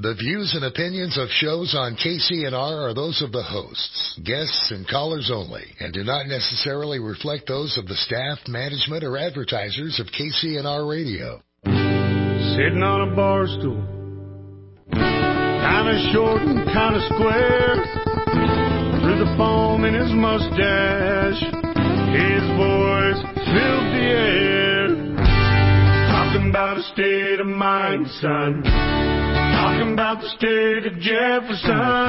The views and opinions of shows on KCNR are those of the hosts, guests, and callers only, and do not necessarily reflect those of the staff, management, or advertisers of KCNR Radio. Sitting on a bar stool, kind of short and kind of square, through the foam in his mustache, his voice filled the air. Talking about a state of mind, son. Talking about the state of Jefferson.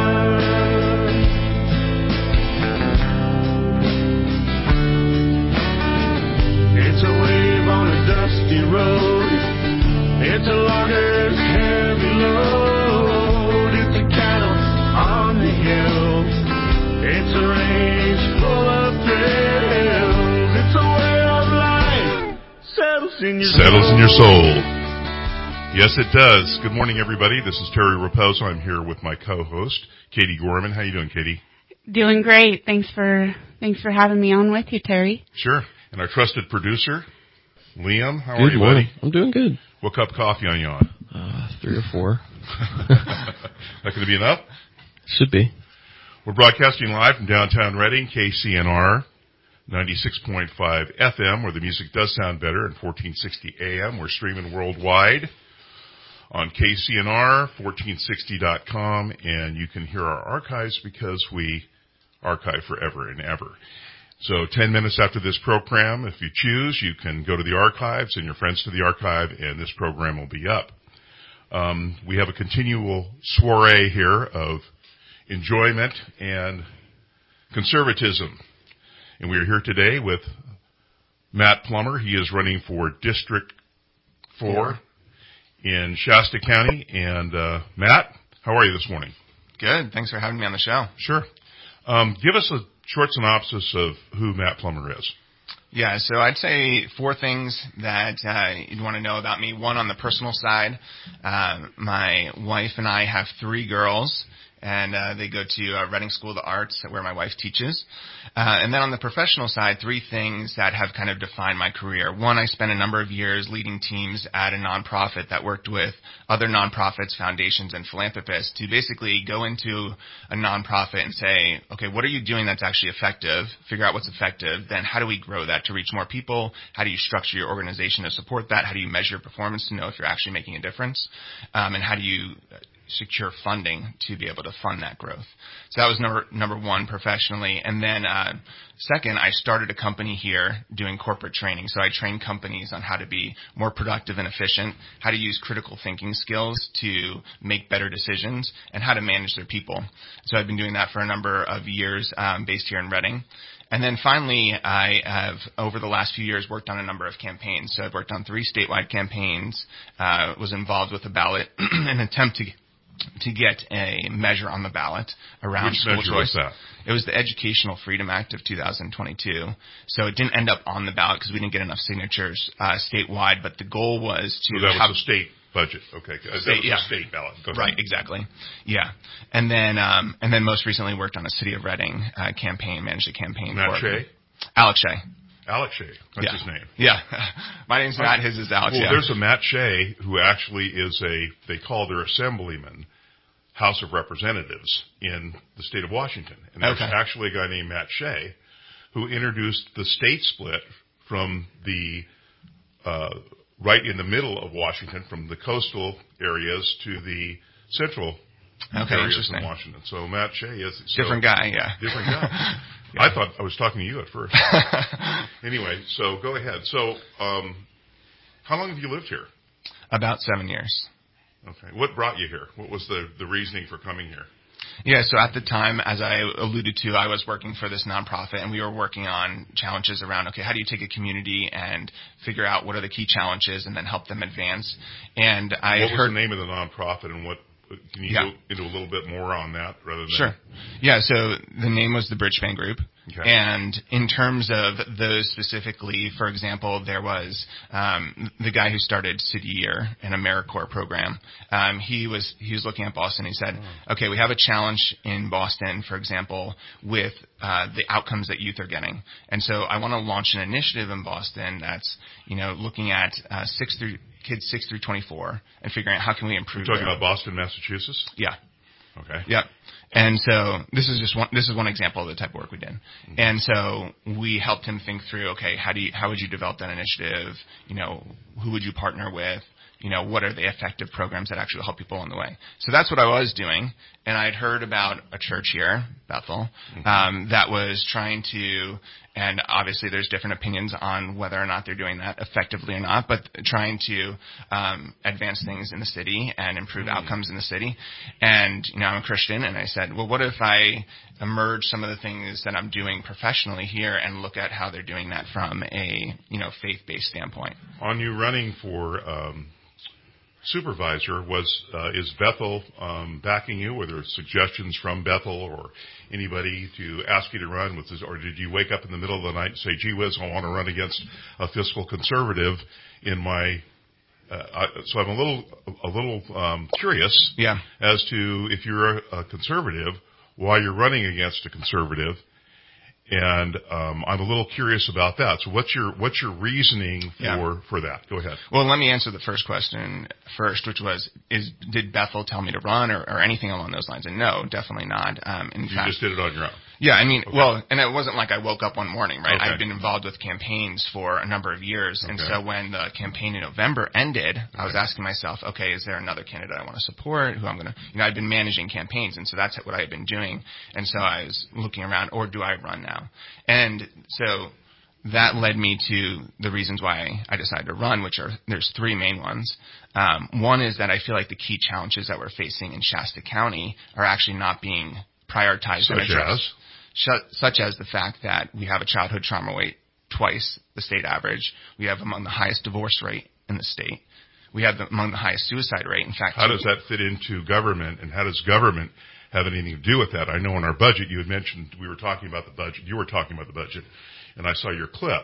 It's a wave on a dusty road. It's a logger's heavy load. It's a cattle on the hill. It's a range full of thrills. It's a way of life settles in your soul. Yes, it does. Good morning, everybody. This is Terry Raposo. I'm here with my co-host, Katie Gorman. How you doing, Katie? Doing great. Thanks for having me on with you, Terry. Sure. And our trusted producer, Liam. How are you, Good morning. buddy? I'm doing good. What cup of coffee are you on? 3 or 4. That going to be enough? Should be. We're broadcasting live from downtown Reading, KCNR 96.5 FM, where the music does sound better, and 1460 AM. We're streaming worldwide on KCNR1460.com, and you can hear our archives because we archive forever and ever. So 10 minutes after this program, if you choose, you can go to the archives and your friends to the archive, and this program will be up. We have a continual soiree here of enjoyment and conservatism. And we are here today with Matt Plummer. He is running for District 4 in Shasta County. And Matt, how are you this morning? Good. Thanks for having me on the show. Sure. Give us a short synopsis of who Matt Plummer is. Yeah, so I'd say 4 things that you'd want to know about me. One, on the personal side, my wife and I have 3 girls, and they go to Reading School of the Arts, where my wife teaches. And then on the professional side, 3 things that have kind of defined my career. One, I spent a number of years leading teams at a nonprofit that worked with other nonprofits, foundations, and philanthropists to basically go into a nonprofit and say, okay, what are you doing that's actually effective? Figure out what's effective. Then how do we grow that to reach more people? How do you structure your organization to support that? How do you measure performance to know if you're actually making a difference? And how do you secure funding to be able to fund that growth? So that was number one professionally. And then second, I started a company here doing corporate training. So I train companies on how to be more productive and efficient, how to use critical thinking skills to make better decisions, and how to manage their people. So I've been doing that for a number of years based here in Reading. And then finally, I have, over the last few years, worked on a number of campaigns. So I've worked on 3 statewide campaigns, was involved with a ballot, an attempt to get a measure on the ballot around school choice. Which measure was that? It was the Educational Freedom Act of 2022. So it didn't end up on the ballot because we didn't get enough signatures statewide, but the goal was to so that was the state budget. Okay. That was the state ballot. Go ahead. Right, exactly. Yeah. And then most recently worked on a City of Reading campaign, managed a campaign Matt for Shea? Alex Shea. Alex Shea. That's his name. Yeah. My name's Matt. His is Alex. Well, there's a Matt Shea who actually is they call their assemblyman House of Representatives in the state of Washington. And there's actually a guy named Matt Shea who introduced the state split from the right in the middle of Washington, from the coastal areas to the central areas in Washington. So Matt Shea is... Different guy, yeah. Different guy. Yeah. I thought I was talking to you at first. Anyway, so go ahead. So how long have you lived here? About 7 years. Okay. What brought you here? What was the reasoning for coming here? Yeah, so at the time, as I alluded to, I was working for this nonprofit, and we were working on challenges around, okay, how do you take a community and figure out what are the key challenges and then help them advance? And what was the name of the nonprofit, and what can you go into a little bit more on that rather than... Sure. Yeah, so the name was the Bridgespan Group. Okay. And in terms of those specifically, for example, there was the guy who started City Year, an AmeriCorps program. He was looking at Boston. He said, okay, we have a challenge in Boston, for example, with the outcomes that youth are getting. And so I want to launch an initiative in Boston that's, looking at 6th through kids 6 through 24 and figuring out how can we improve. You're talking about Boston, Massachusetts? Yeah. Okay. Yep. And so this is one example of the type of work we did. Mm-hmm. And so we helped him think through, okay, how would you develop that initiative? Who would you partner with? What are the effective programs that actually help people on the way? So that's what I was doing. And I'd heard about a church here, Bethel, that was trying to, and obviously there's different opinions on whether or not they're doing that effectively or not, but trying to advance things in the city and improve outcomes in the city. And, I'm a Christian, and I said, well, what if I emerge some of the things that I'm doing professionally here and look at how they're doing that from a, faith-based standpoint? On you running for supervisor, is Bethel backing you? Were there suggestions from Bethel or anybody to ask you to run with this, or did you wake up in the middle of the night and say, gee whiz, I want to run against a fiscal conservative in my so I'm a little curious as to if you're a conservative, why you're running against a conservative. And I'm a little curious about that. So what's your reasoning for that? Go ahead. Well, let me answer the first question first, which was, did Bethel tell me to run or anything along those lines? And no, definitely not. In fact, you just did it on your own. Yeah, well, and it wasn't like I woke up one morning, right? Okay. I've been involved with campaigns for a number of years, and so when the campaign in November ended, I was asking myself, okay, is there another candidate I want to support, who I'm going to, I've been managing campaigns, and so that's what I had been doing, and so I was looking around, or do I run now? And so that led me to the reasons why I decided to run, there's three main ones. One is that I feel like the key challenges that we're facing in Shasta County are actually not being prioritized and addressed. Such as the fact that we have a childhood trauma rate twice the state average. We have among the highest divorce rate in the state. We have among the highest suicide rate. In fact, how does that fit into government, and how does government have anything to do with that? I know in our budget you had mentioned we were talking about the budget. You were talking about the budget, and I saw your clip.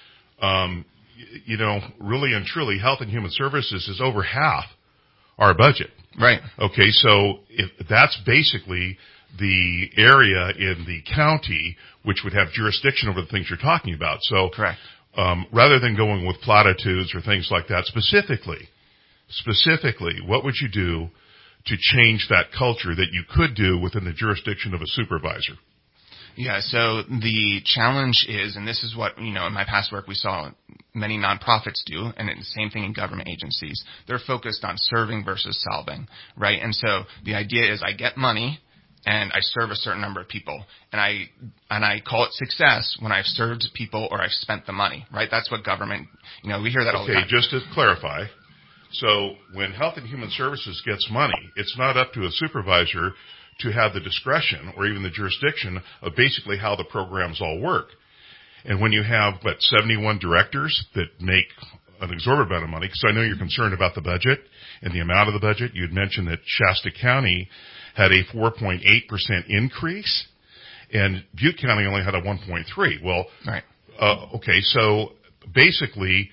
Really and truly, Health and Human Services is over half our budget. Right. Okay, so if that's basically the area in the county which would have jurisdiction over the things you're talking about. So, correct. Rather than going with platitudes or things like that, specifically, what would you do to change that culture that you could do within the jurisdiction of a supervisor? Yeah, so the challenge is, and this is what, in my past work we saw many nonprofits do, and it's the same thing in government agencies. They're focused on serving versus solving, right? And so the idea is I get money, and I serve a certain number of people, and I call it success when I've served people or I've spent the money, right? That's what government, we hear that all the time. Okay, just to clarify, so when Health and Human Services gets money, it's not up to a supervisor to have the discretion or even the jurisdiction of basically how the programs all work. And when you have, 71 directors that make an exorbitant amount of money, because I know you're concerned about the budget and the amount of the budget. You had mentioned that Shasta County had a 4.8% increase, and Butte County only had a 1.3%. Well, right. Okay, so basically,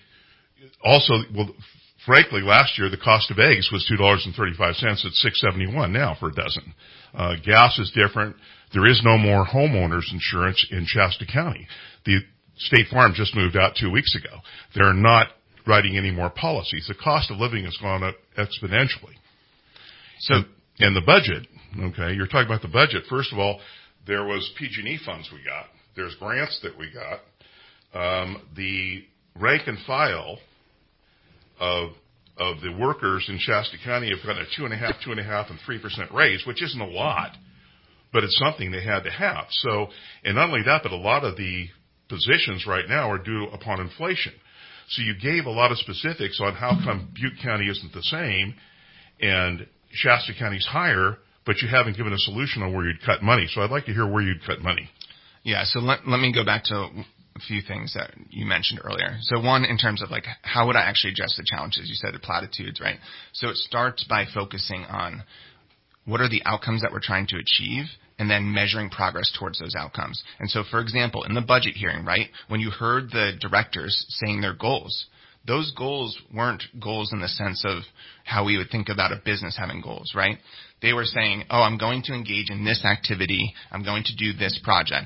frankly, last year the cost of eggs was $2.35. It's $6.71 now for a dozen. Gas is different. There is no more homeowners insurance in Shasta County. The State Farm just moved out 2 weeks ago. They're not writing any more policies. The cost of living has gone up exponentially. And the budget, okay, you're talking about the budget. First of all, there was PG&E funds we got. There's grants that we got. The rank and file of the workers in Shasta County have gotten a 2.5%, and 3% raise, which isn't a lot, but it's something they had to have. So, and not only that, but a lot of the positions right now are due upon inflation. So you gave a lot of specifics on how come Butte County isn't the same and Shasta County's higher, but you haven't given a solution on where you'd cut money. So I'd like to hear where you'd cut money. Yeah, so let me go back to a few things that you mentioned earlier. So one, in terms of how would I actually address the challenges? You said the platitudes, right? So it starts by focusing on what are the outcomes that we're trying to achieve, and then measuring progress towards those outcomes. And so, for example, in the budget hearing, right, when you heard the directors saying their goals, those goals weren't goals in the sense of how we would think about a business having goals, right? They were saying, I'm going to engage in this activity. I'm going to do this project.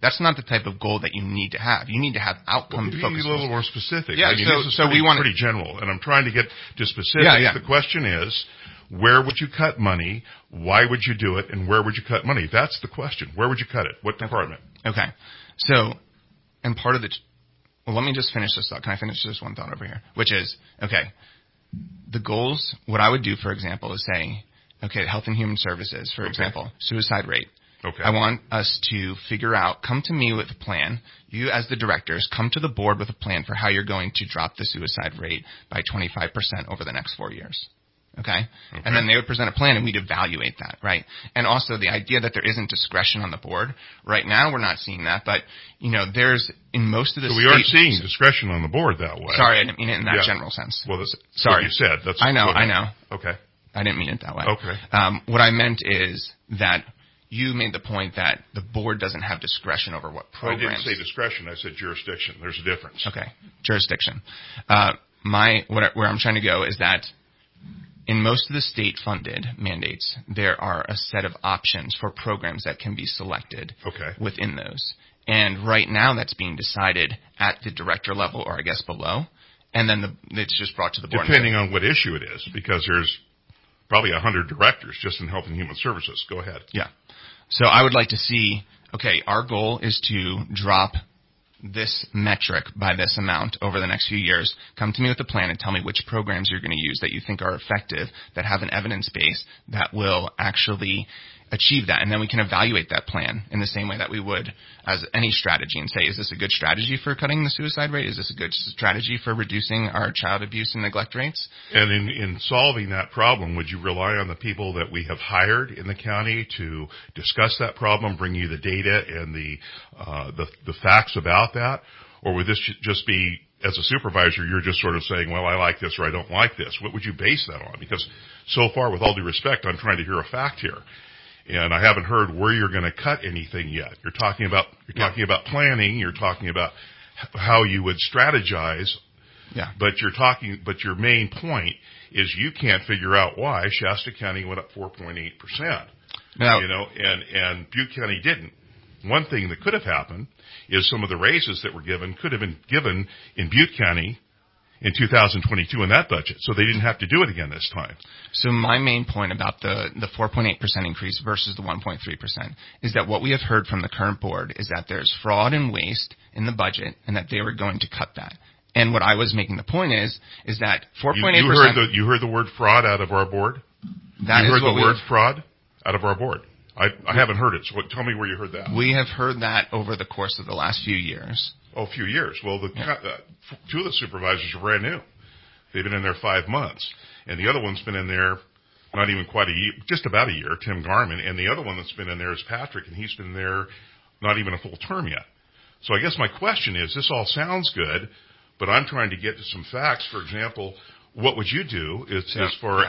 That's not the type of goal that you need to have. You need to have outcome-focused You need a little more specific. Yeah, I mean, this is so we want pretty general, and I'm trying to get to specifics. Yeah. The question is, where would you cut money? Why would you do it? And where would you cut money? That's the question. Where would you cut it? What department? Okay. So, and part of well, let me just finish this thought. Can I finish this one thought over here? Which is, okay, the goals, what I would do, for example, is say, okay, Health and Human Services, for example, suicide rate. Okay. I want us to figure out, come to me with a plan. You as the directors, come to the board with a plan for how you're going to drop the suicide rate by 25% over the next 4 years. Okay? And then they would present a plan and we'd evaluate that, right? And also the idea that there isn't discretion on the board. Right now we're not seeing that, but, there's, in most of the So we aren't seeing discretion on the board that way. Sorry, I didn't mean it in that general sense. Well, that's sorry. what you said. That's I know. Okay. I didn't mean it that way. Okay. What I meant is that you made the point that the board doesn't have discretion over what programs. I didn't say discretion. I said jurisdiction. There's a difference. Okay. Jurisdiction. Where I'm trying to go is that in most of the state-funded mandates, there are a set of options for programs that can be selected within those. And right now that's being decided at the director level or I guess below. And then it's just brought to the board. Depending on what issue it is, because there's probably 100 directors just in Health and Human Services. Go ahead. Yeah. So I would like to see, okay, our goal is to drop this metric by this amount over the next few years. Come to me with a plan and tell me which programs you're going to use that you think are effective, that have an evidence base, that will actually achieve that. And then we can evaluate that plan in the same way that we would as any strategy and say, is this a good strategy for cutting the suicide rate? Is this a good strategy for reducing our child abuse and neglect rates? And in solving that problem, would you rely on the people that we have hired in the county to discuss that problem, bring you the data and the facts about that? Or would this just be, as a supervisor, you're just sort of saying, well, I like this or I don't like this? What would you base that on? Because so far, with all due respect, I'm trying to hear a fact here. And I haven't heard where you're going to cut anything yet. You're talking about planning. You're talking about how you would strategize. Yeah. But your main point is you can't figure out why Shasta County went up 4.8%. No. And Butte County didn't. One thing that could have happened is some of the raises that were given could have been given in Butte County in 2022 in that budget, so they didn't have to do it again this time. So my main point about the 4.8% increase versus the 1.3% is that what we have heard from the current board is that there's fraud and waste in the budget and that they were going to cut that. And what I was making the point is that 4.8%... You heard the word fraud out of our board? You heard the word fraud out of our board? I haven't heard it, so tell me where you heard that. We have heard that over the course of the last few years. Oh, a few years. Well, two of the supervisors are brand new. They've been in there 5 months. And the other one's been in there not even quite a year, just about a year, Tim Garman. And the other one that's been in there is Patrick, and he's been there not even a full term yet. So I guess my question is, this all sounds good, but I'm trying to get to some facts. For example, what would you do as far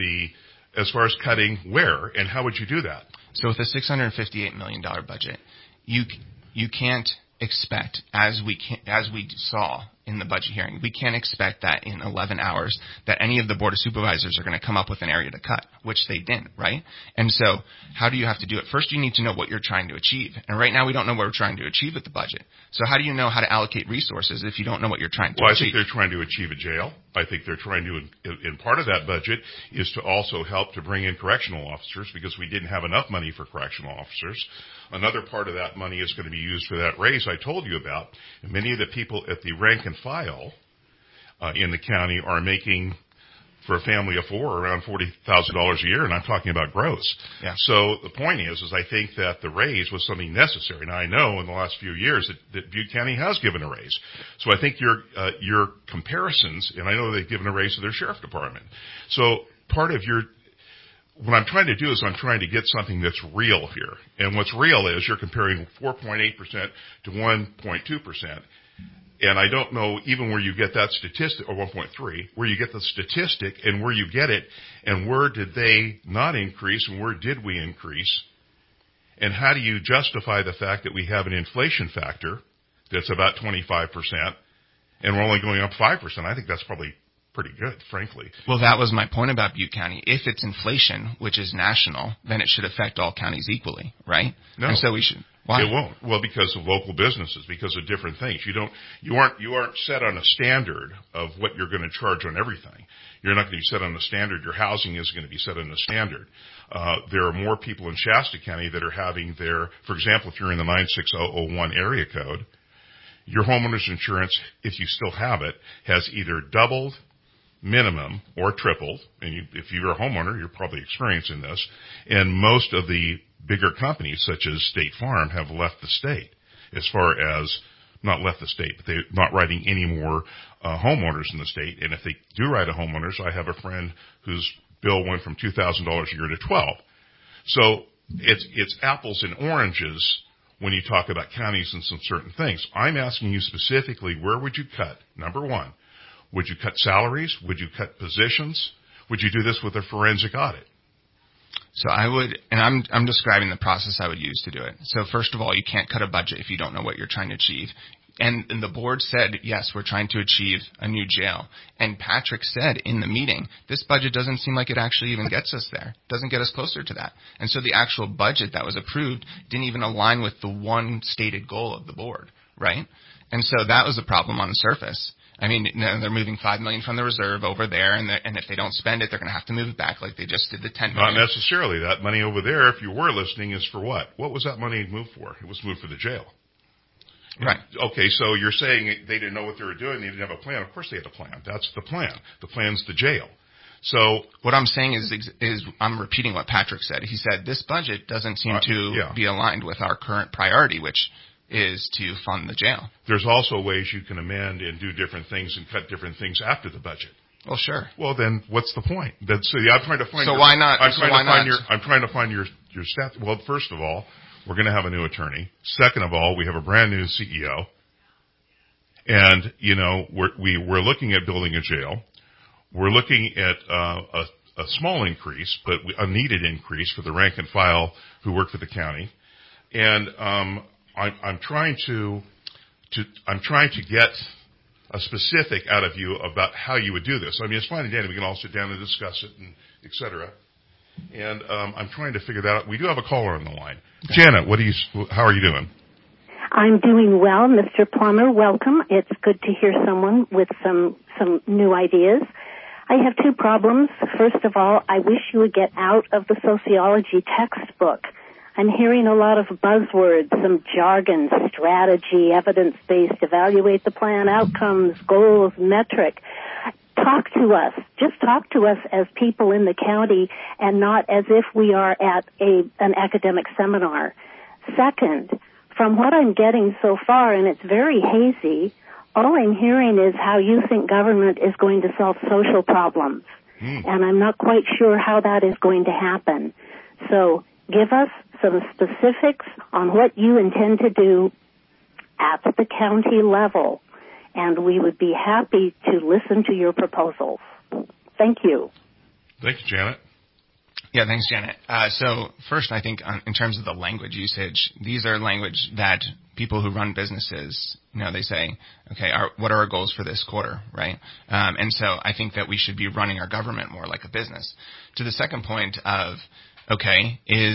as cutting where, and how would you do that? So with a $658 million budget, you can't expect, as we saw in the budget hearing, we can't expect that in 11 hours that any of the Board of Supervisors are going to come up with an area to cut, which they didn't, right? And so how do you have to do it? First, you need to know what you're trying to achieve. And right now, we don't know what we're trying to achieve with the budget. So how do you know how to allocate resources if you don't know what you're trying to achieve? Well, I think they're trying to achieve a jail. I think they're trying to, and part of that budget is to also help to bring in correctional officers because we didn't have enough money for correctional officers. Another part of that money is going to be used for that raise I told you about. And many of the people at the rank and file in the county are making, for a family of four, around $40,000 a year, and I'm talking about gross. Yeah. So the point is I think that the raise was something necessary. Now, I know in the last few years that Butte County has given a raise. So I think your comparisons, and I know they've given a raise to their sheriff department. So part of what I'm trying to do is I'm trying to get something that's real here. And what's real is you're comparing 4.8% to 1.2%. And I don't know even where you get that statistic, or 1.3, where you get the statistic and where you get it, and where did they not increase and where did we increase? And how do you justify the fact that we have an inflation factor that's about 25% and we're only going up 5%? I think that's probably pretty good, frankly. Well, that was my point about Butte County. If it's inflation, which is national, then it should affect all counties equally, right? No. And so we should. Why? It won't. Well, because of local businesses, because of different things. You aren't set on a standard of what you're going to charge on everything. You're not going to be set on a standard. Your housing is going to be set on a standard. There are more people in Shasta County that are having for example, if you're in the 96001 area code, your homeowner's insurance, if you still have it, has either doubled, minimum, or tripled. And if you're a homeowner, you're probably experiencing this. And most of the bigger companies, such as State Farm, have left the state. As far as not left the state, but they're not writing any more homeowners in the state. And if they do write a homeowners, I have a friend whose bill went from $2,000 a year to $12,000. So it's apples and oranges when you talk about counties and some certain things. I'm asking you specifically, where would you cut? Number one, would you cut salaries? Would you cut positions? Would you do this with a forensic audit? So I would, and I'm describing the process I would use to do it. So first of all, you can't cut a budget if you don't know what you're trying to achieve. And the board said, yes, we're trying to achieve a new jail. And Patrick said in the meeting, this budget doesn't seem like it actually even gets us there. Doesn't get us closer to that. And so the actual budget that was approved didn't even align with the one stated goal of the board, right? And so that was a problem on the surface. I mean, they're moving $5 million from the reserve over there, and if they don't spend it, they're going to have to move it back like they just did the $10 million. Not necessarily. That money over there, if you were listening, is for what? What was that money moved for? It was moved for the jail. Right. Okay, so you're saying they didn't know what they were doing. They didn't have a plan. Of course they had a plan. That's the plan. The plan's the jail. So what I'm saying is I'm repeating what Patrick said. He said this budget doesn't seem to be aligned with our current priority, which is to fund the jail. There's also ways you can amend and do different things and cut different things after the budget. Well, sure. Well, then what's the point? I'm trying to find. So why not? I'm trying to find your staff. Well, first of all, we're going to have a new attorney. Second of all, we have a brand new CEO, and we're looking at building a jail. We're looking at a small increase, but a needed increase for the rank and file who work for the county, and I'm trying to get a specific out of you about how you would do this. I mean, it's fine and dandy. We can all sit down and discuss it, and et cetera. And I'm trying to figure that out. We do have a caller on the line. Janet, how are you doing? I'm doing well, Mr. Plummer. Welcome. It's good to hear someone with some new ideas. I have two problems. First of all, I wish you would get out of the sociology textbook. I'm hearing a lot of buzzwords, some jargon, strategy, evidence-based, evaluate the plan, outcomes, goals, metric. Talk to us. Just talk to us as people in the county and not as if we are at an academic seminar. Second, from what I'm getting so far, and it's very hazy, all I'm hearing is how you think government is going to solve social problems. And I'm not quite sure how that is going to happen. So give us some specifics on what you intend to do at the county level, and we would be happy to listen to your proposals. Thank you. Thank you, Janet. Yeah, thanks, Janet. So first, I think in terms of the language usage, these are language that people who run businesses, they say, okay, what are our goals for this quarter, right? And so I think that we should be running our government more like a business. To the second point of, okay,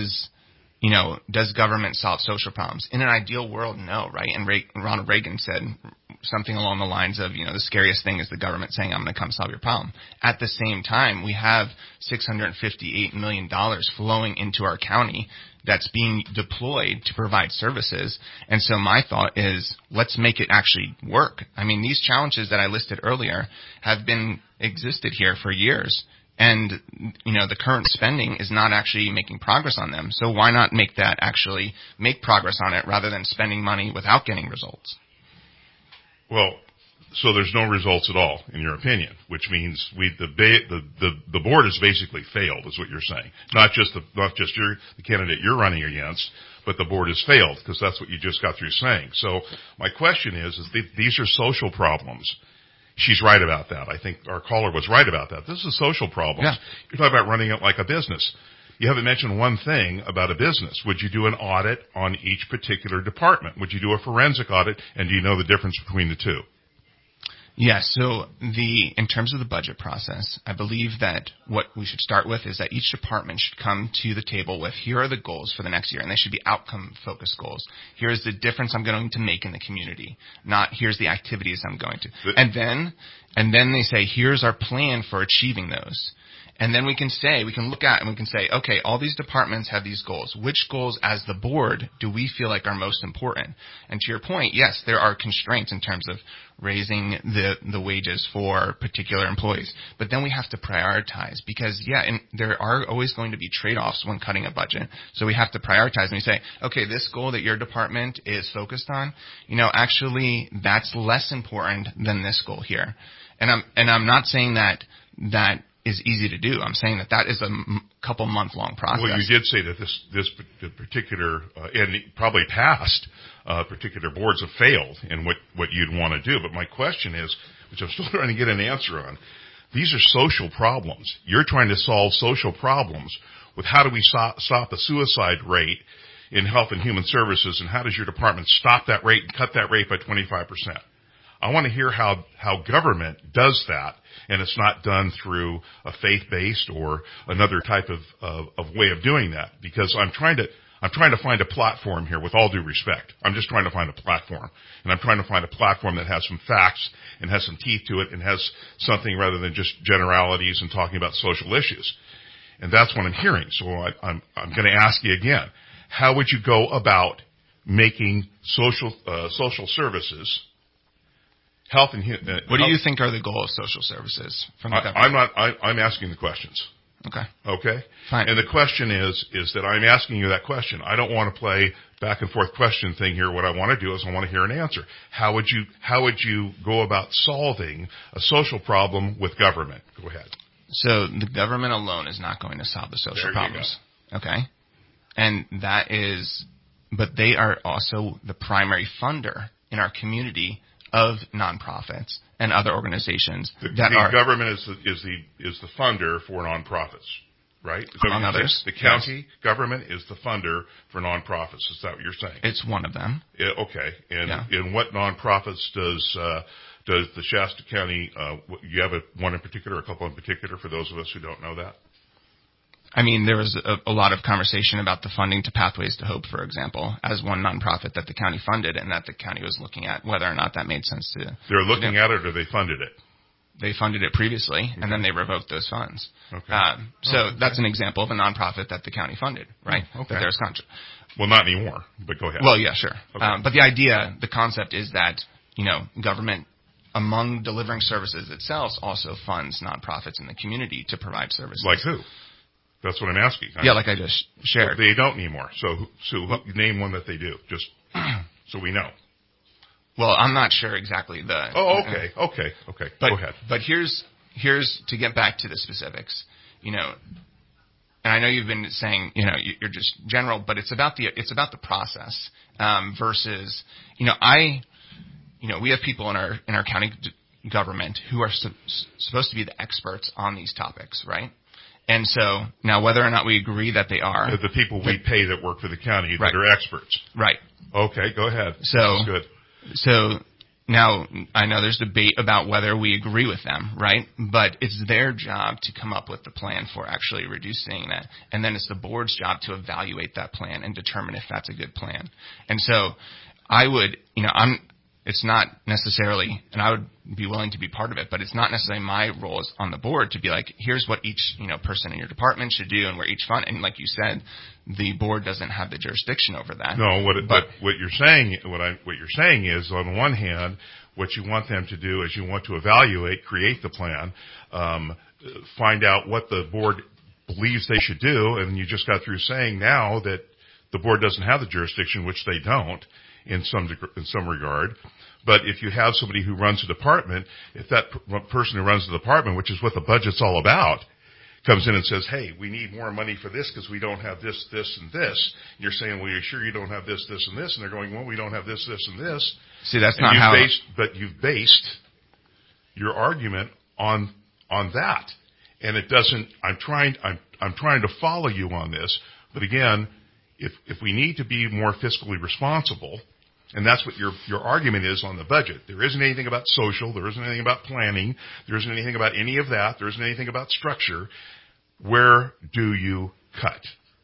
does government solve social problems? In an ideal world, no, right? And Ronald Reagan said something along the lines of, the scariest thing is the government saying, I'm going to come solve your problem. At the same time, we have $658 million flowing into our county that's being deployed to provide services. And so my thought is, let's make it actually work. I mean, these challenges that I listed earlier have been existed here for years. And, the current spending is not actually making progress on them. So why not make that actually make progress on it rather than spending money without getting results? Well, so there's no results at all, in your opinion, which means the board has basically failed, is what you're saying. Not just the candidate you're running against, but the board has failed, because that's what you just got through saying. So my question is these are social problems. She's right about that. I think our caller was right about that. This is social problems. Yeah. You're talking about running it like a business. You haven't mentioned one thing about a business. Would you do an audit on each particular department? Would you do a forensic audit, and do you know the difference between the two? Yes. So in terms of the budget process, I believe that what we should start with is that each department should come to the table with, here are the goals for the next year, and they should be outcome-focused goals. Here's the difference I'm going to make in the community, not here's the activities I'm going to. And then they say, here's our plan for achieving those. And then we can look at and we can say, okay, all these departments have these goals. Which goals as the board do we feel like are most important? And to your point, yes, there are constraints in terms of raising the wages for particular employees. But then we have to prioritize because, and there are always going to be trade-offs when cutting a budget. So we have to prioritize and we say, okay, this goal that your department is focused on, actually that's less important than this goal here. And I'm not saying that is easy to do. I'm saying that is a couple month-long process. Well, you did say that this particular and probably past particular boards have failed in what you'd want to do. But my question is, which I'm still trying to get an answer on, these are social problems. You're trying to solve social problems with how do we stop the suicide rate in Health and Human Services, and how does your department stop that rate and cut that rate by 25%? I want to hear how government does that, and it's not done through a faith-based or another type of way of doing that. Because I'm trying to find a platform here. With all due respect, I'm just trying to find a platform, and I'm trying to find a platform that has some facts and has some teeth to it and has something rather than just generalities and talking about social issues. And that's what I'm hearing. So I'm going to ask you again: how would you go about making social services? Health and what do you think are the goals of social services from the government? I'm asking the questions. Okay. Fine. And the question is that I'm asking you that question. I don't want to play back and forth question thing here. What I want to do is I want to hear an answer. How would you go about solving a social problem with government? Go ahead. So the government alone is not going to solve the social problems. Okay. And but they are also the primary funder in our community of nonprofits and other organizations the government is the funder for nonprofits, right? Among others. The county government is the funder for nonprofits. Is that what you're saying? It's one of them. Yeah, okay. And what nonprofits does the Shasta County? You have one in particular, a couple in particular, for those of us who don't know that. I mean, there was a lot of conversation about the funding to Pathways to Hope, for example, as one nonprofit that the county funded, and that the county was looking at whether or not that made sense to. They're looking at it, or they funded it? They funded it previously, and then they revoked those funds. Okay. That's an example of a nonprofit that the county funded, right? Okay. That there's well, not anymore, but go ahead. Well, yeah, sure. Okay. But the concept is that, government, among delivering services itself, also funds nonprofits in the community to provide services. Like who? That's what I'm asking. Like I just shared. They don't anymore. So name one that they do, just so we know. Well, I'm not sure exactly the. Oh, okay. Go ahead. But here's to get back to the specifics. And I know you've been saying, you're just general, but it's about the process versus, we have people in our county government who are supposed to be the experts on these topics, right? And so now, whether or not we agree that they are the people we pay that work for the county that are experts, right? Okay, go ahead. So good. So now I know there's debate about whether we agree with them, right? But it's their job to come up with the plan for actually reducing that, and then it's the board's job to evaluate that plan and determine if that's a good plan. And so I would, it's not necessarily, and I would be willing to be part of it, but it's not necessarily my role as on the board to be like, here's what each, person in your department should do and where each fund, and like you said, the board doesn't have the jurisdiction over that. No, but what you're saying is, on the one hand, what you want them to do is you want to evaluate, create the plan, find out what the board believes they should do, and you just got through saying now that the board doesn't have the jurisdiction, which they don't in some regard. But if you have somebody who runs a department, if that person who runs the department, which is what the budget's all about, comes in and says, hey, we need more money for this because we don't have this, this, and this. And you're saying, well, you're sure you don't have this, this, and this? And they're going, well, we don't have this, this, and this. See, that's not how. But you've based your argument on that, and it doesn't. I'm trying to follow you on this, but again, if we need to be more fiscally responsible, And that's what your argument is on the budget. There isn't anything about social. There isn't anything about planning. There isn't anything about any of that. There isn't anything about structure. Where do you cut?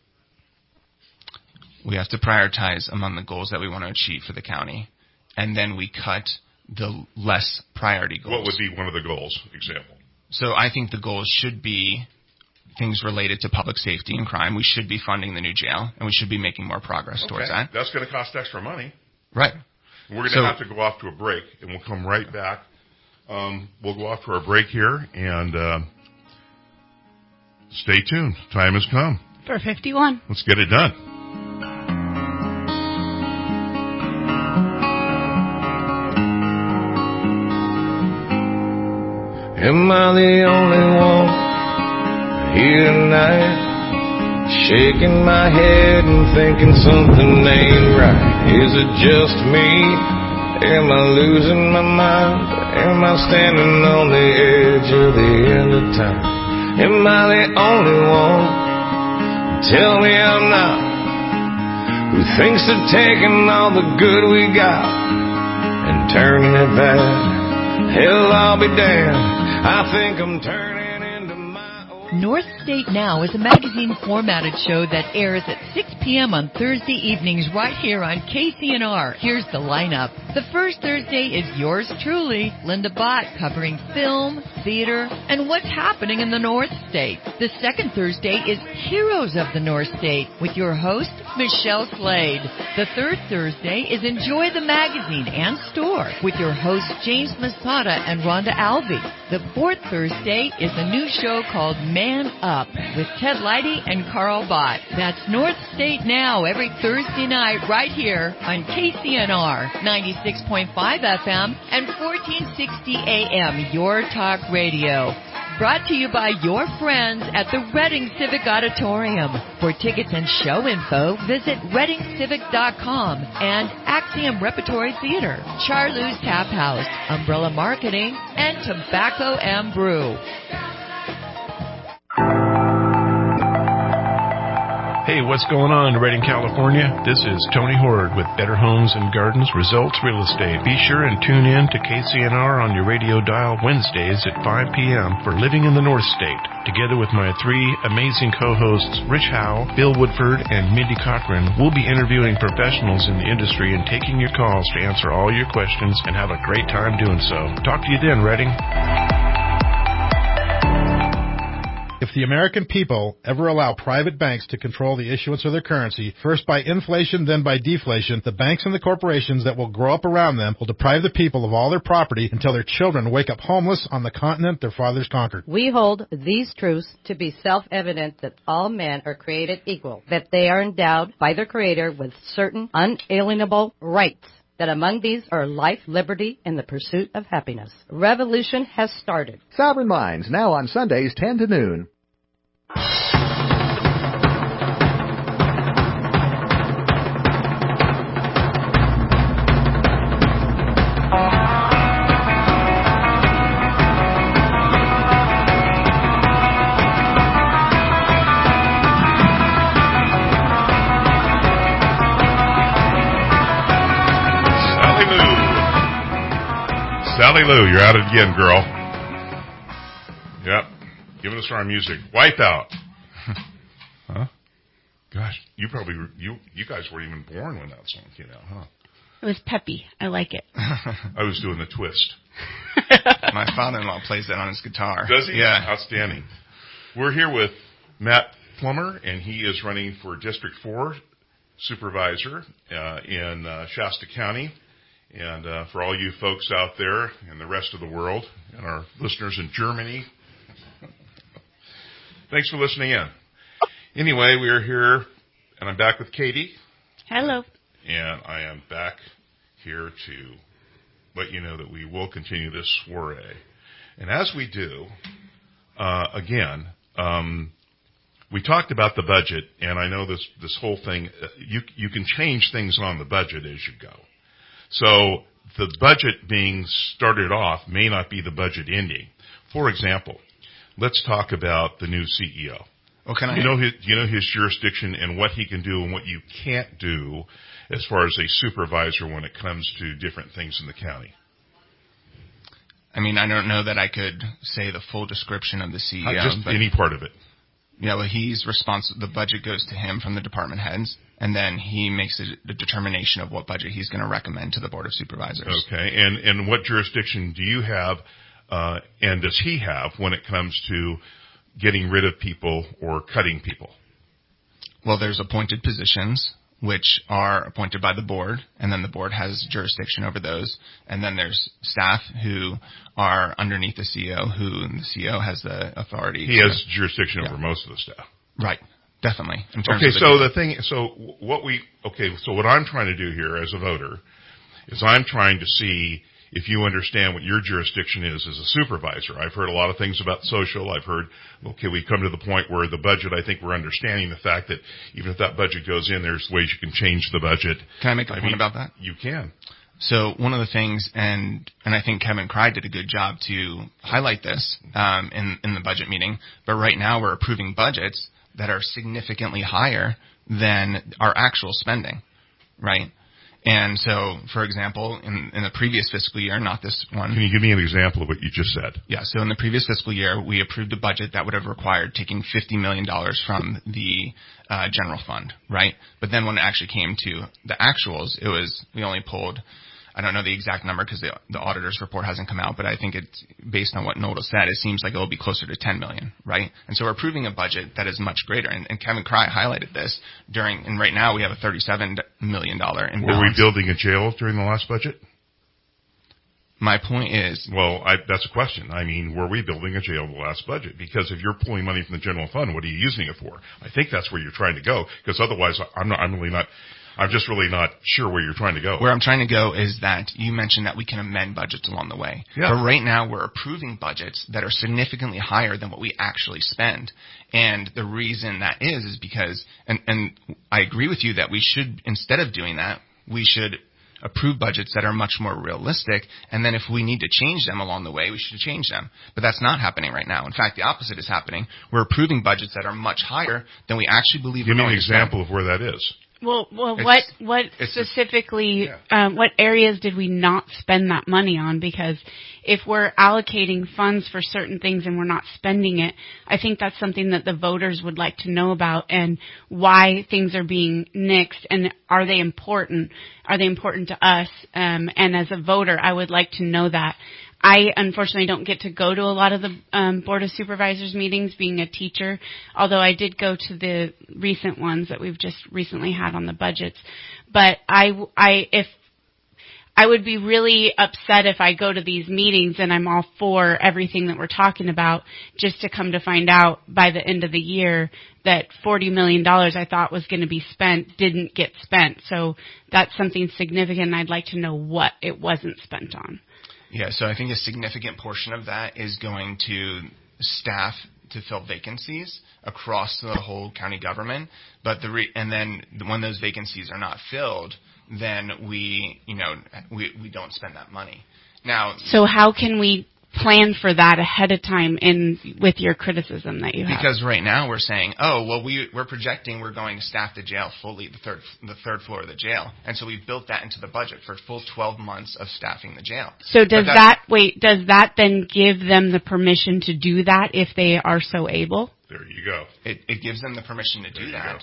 We have to prioritize among the goals that we want to achieve for the county, and then we cut the less priority goals. What would be one of the goals, example? So I think the goals should be things related to public safety and crime. We should be funding the new jail, and we should be making more progress towards that. That's going to cost extra money. Right. We're going to have to go off to a break, and we'll come right back. We'll go off to our break here, and stay tuned. Time has come. For 51. Let's get it done. Am I the only one here tonight? Shaking my head and thinking something ain't right. Is it just me? Am I losing my mind? Am I standing on the edge of the end of time? Am I the only one? Tell me I'm not. Who thinks of taking all the good we got and turning it bad? Hell, I'll be damned. I think I'm turning into my old... North State Now is a magazine-formatted show that airs at 6 p.m. on Thursday evenings right here on KCNR. Here's the lineup. The first Thursday is yours truly, Linda Bott, covering film, theater, and what's happening in the North State. The second Thursday is Heroes of the North State with your host, Michelle Slade. The third Thursday is Enjoy the Magazine and Store with your hosts, James Masada and Rhonda Alvey. The fourth Thursday is a new show called Man Up with Ted Leidy and Carl Bott. That's North State Now every Thursday night right here on KCNR 96.5 FM and 1460 AM, Your Talk Radio. Brought to you by your friends at the Reading Civic Auditorium. For tickets and show info, visit readingcivic.com and Axiom Repertory Theater, Charlou's Tap House, Umbrella Marketing, and Tobacco and Brew. Hey, what's going on in Redding, California? This is Tony Horde with Better Homes and Gardens Results Real Estate. Be sure and tune in to KCNR on your radio dial Wednesdays at 5 p.m. for Living in the North State. Together with my three amazing co-hosts, Rich Howe, Bill Woodford, and Mindy Cochran, we'll be interviewing professionals in the industry and taking your calls to answer all your questions and have a great time doing so. Talk to you then, Redding. If the American people ever allow private banks to control the issuance of their currency, first by inflation, then by deflation, the banks and the corporations that will grow up around them will deprive the people of all their property until their children wake up homeless on the continent their fathers conquered. We hold these truths to be self-evident that all men are created equal, that they are endowed by their Creator with certain unalienable rights, that among these are life, liberty, and the pursuit of happiness. Revolution has started. Sovereign Minds, now on Sundays 10 to noon. Sally Lou, you're at it again, girl. Yep. Giving us our music. Wipeout. Huh? Gosh, you guys weren't even born when that song came out, huh? It was peppy. I like it. I was doing the twist. My father-in-law plays that on his guitar. Does he? Yeah. Outstanding. We're here with Matt Plummer, and he is running for District 4 Supervisor in Shasta County. And for all you folks out there and the rest of the world and our listeners in Germany, thanks for listening in. Anyway, we are here, and I'm back with Katie. Hello. And I am back here to let you know that we will continue this soiree. And as we do, we talked about the budget, and I know this whole thing, you can change things on the budget as you go. So the budget being started off may not be the budget ending. For example, let's talk about the new CEO. Well, can I? You know his jurisdiction and what he can do and what you can't do as far as a supervisor when it comes to different things in the county. I mean, I don't know that I could say the full description of the CEO. Just any part of it. Yeah, well, he's responsible. The budget goes to him from the department heads, and then he makes the determination of what budget he's going to recommend to the Board of Supervisors. Okay, and what jurisdiction do you have, and does he have when it comes to getting rid of people or cutting people? Well, there's appointed positions, which are appointed by the board, and then the board has jurisdiction over those. And then there's staff who are underneath the CEO, who the CEO has the authority. He has jurisdiction over most of the staff. Right. Definitely. So what I'm trying to do here as a voter is I'm trying to see if you understand what your jurisdiction is as a supervisor. I've heard a lot of things about social. I've heard, okay, we come to the point where the budget, I think we're understanding the fact that even if that budget goes in, there's ways you can change the budget. Can I make a point about that? You can. So one of the things, and I think Kevin Cry did a good job to highlight this in the budget meeting, but right now we're approving budgets that are significantly higher than our actual spending, right? And so, for example, in the previous fiscal year, not this one. Can you give me an example of what you just said? Yeah, so in the previous fiscal year, we approved a budget that would have required taking $50 million from the general fund, right? But then when it actually came to the actuals, we only pulled, I don't know the exact number because the auditor's report hasn't come out, but I think it's based on what Nolda said, it seems like it will be closer to $10 million, right? And so we're approving a budget that is much greater. And Kevin Cry highlighted this and right now we have a $37 million imbalance. Were we building a jail during the last budget? My point is... Well, that's a question. I mean, were we building a jail in the last budget? Because if you're pulling money from the general fund, what are you using it for? I think that's where you're trying to go, because otherwise I'm just really not sure where you're trying to go. Where I'm trying to go is that you mentioned that we can amend budgets along the way. Yeah. But right now we're approving budgets that are significantly higher than what we actually spend. And the reason that is because, and I agree with you that we should, instead of doing that, we should approve budgets that are much more realistic, and then if we need to change them along the way, we should change them. But that's not happening right now. In fact, the opposite is happening. We're approving budgets that are much higher than we actually believe we're going to spend. Give me an example of where that is. Well, what specifically, what areas did we not spend that money on? Because if we're allocating funds for certain things and we're not spending it, I think that's something that the voters would like to know about, and why things are being nixed, and are they important? Are they important to us? And as a voter, I would like to know that. I unfortunately don't get to go to a lot of the Board of Supervisors meetings, being a teacher, although I did go to the recent ones that we've just recently had on the budgets. But I would be really upset if I go to these meetings and I'm all for everything that we're talking about, just to come to find out by the end of the year that $40 million I thought was going to be spent didn't get spent. So that's something significant, and I'd like to know what it wasn't spent on. Yeah, so I think a significant portion of that is going to staff to fill vacancies across the whole county government. But and then when those vacancies are not filled, then we don't spend that money. Now, so how can we plan for that ahead of time with your criticism that you have? Because right now we're saying, we're projecting we're going to staff the jail fully, the third floor of the jail. And so we've built that into the budget for full 12 months of staffing the jail. So does that then give them the permission to do that if they are so able? There you go. It gives them the permission to do that.